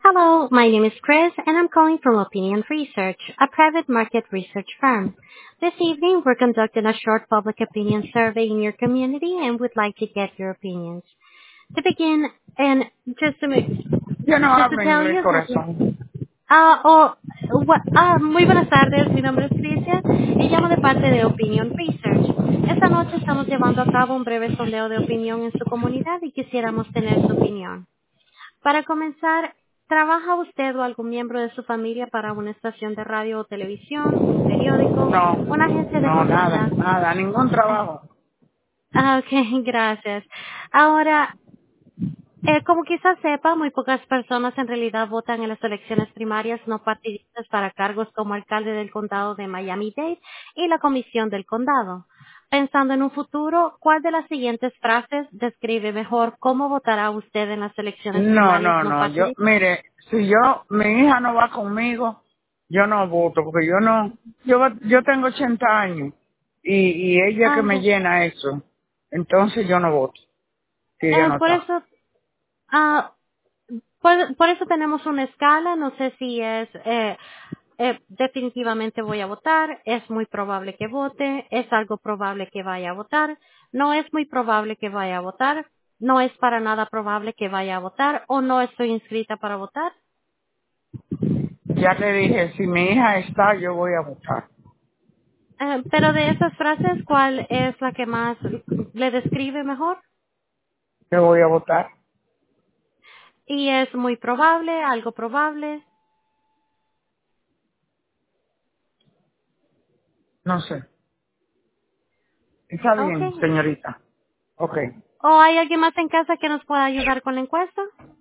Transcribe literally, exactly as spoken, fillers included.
Hello, my name is Chris, and I'm calling from Opinion Research, a private market research firm. This evening, we're conducting a short public opinion survey in your community and would like to get your opinions. To begin, and just to make, Yo no just to hablo tell inglés, you, corazón. ah, oh, what, ah, muy buenas tardes, mi nombre es Tricia y llamo de parte de Opinion Research. Esta noche estamos llevando a cabo un breve sondeo de opinión en su comunidad y quisiéramos tener su opinión. Para comenzar, ¿trabaja usted o algún miembro de su familia para una estación de radio o televisión, un periódico, No, una agencia de no, nada, publicidad? nada, ningún trabajo. Ah, ok, gracias. Ahora, eh, como quizás sepa, muy pocas personas en realidad votan en las elecciones primarias no partidistas para cargos como alcalde del condado de Miami-Dade y la comisión del condado. Pensando en un futuro, ¿cuál de las siguientes frases describe mejor cómo votará usted en las elecciones No, primarias no, no no, yo, partidistas? mire, si yo, mi hija no va conmigo, yo no voto, porque yo no, yo, yo tengo ochenta años, y, y ella que Ah, me ok. llena eso, entonces yo no voto, si ella Eh, no por está. eso, ah, por, por eso tenemos una escala. No sé si es eh, eh, definitivamente voy a votar, es muy probable que vote, es algo probable que vaya a votar, no es muy probable que vaya a votar, no es para nada probable que vaya a votar o no estoy inscrita para votar. Ya le dije, si mi hija está, yo voy a votar, Eh, pero de esas frases, ¿cuál es la que más le describe mejor? yo voy a votar, Y es muy probable, algo probable. no sé. Está bien, Okay. señorita. Ok. ¿O hay alguien más en casa que nos pueda ayudar con la encuesta?